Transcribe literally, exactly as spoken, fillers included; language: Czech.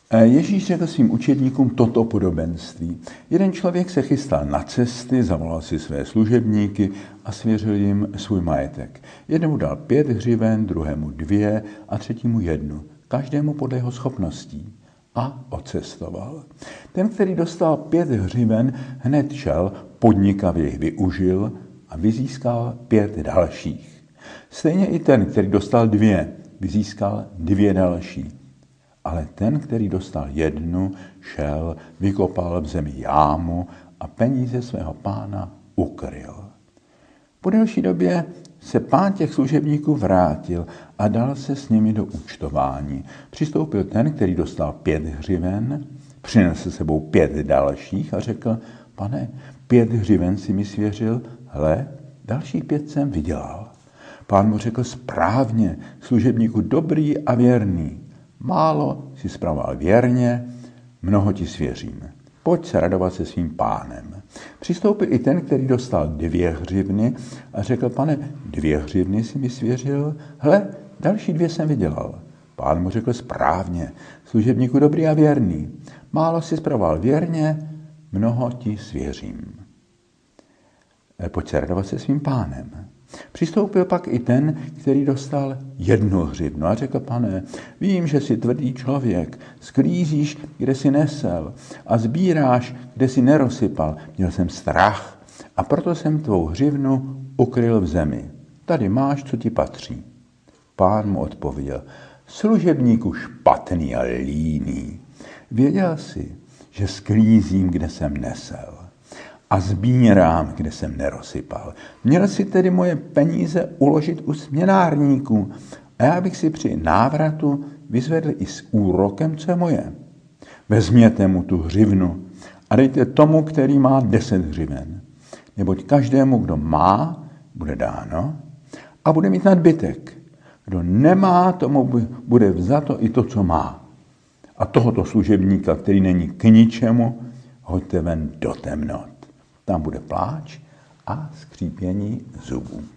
Ježíš řekl svým učedníkům toto podobenství. Jeden člověk se chystal na cesty, zavolal si své služebníky a svěřil jim svůj majetek. Jednomu dal pět hřiven, druhému dvě a třetímu jednu, každému podle jeho schopností. A odcestoval. Ten, který dostal pět hřiven, hned šel, podnikavě jich využil a vyzískal pět dalších. Stejně i ten, který dostal dvě, vyzískal dvě další. Ale ten, který dostal jednu, šel, vykopal v zemi jámu a peníze svého pána ukryl. Po delší době se pán těch služebníků vrátil a dal se s nimi do účtování. Přistoupil ten, který dostal pět hřiven, přinesl sebou pět dalších a řekl: Pane, pět hřiven si mi svěřil, hle, dalších pět jsem vydělal. Pán mu řekl: správně, služebníku dobrý a věrný. Málo si spravoval věrně, mnoho ti svěřím. Pojď se radovat se svým pánem. Přistoupil i ten, který dostal dvě hřivny a řekl: Pane, dvě hřivny si mi svěřil, hle, další dvě jsem vydělal. Pán mu řekl: správně, služebníku dobrý a věrný. Málo si spravoval věrně, mnoho ti svěřím. Pojď se radovat se svým pánem. Přistoupil pak i ten, který dostal jednu hřivnu a řekl: Pane, vím, že jsi tvrdý člověk, sklízíš, kde jsi nesel a sbíráš, kde jsi nerozsypal. Měl jsem strach a proto jsem tvou hřivnu ukryl v zemi. Tady máš, co ti patří. Pán mu odpověděl: služebníku špatný a líný. Věděl jsi, že sklízím, kde jsem nesel a sbírám, kde jsem nerozsypal. Měl si tedy moje peníze uložit u směnárníků a já bych si při návratu vyzvedl i s úrokem, co je moje. Vezměte mu tu hřivnu a dejte tomu, který má deset hřiven. Neboť každému, kdo má, bude dáno a bude mít nadbytek. Kdo nemá, tomu bude vzato i to, co má. A tohoto služebníka, který není k ničemu, hoďte ven do temnot. Tam bude pláč a skřípění zubů.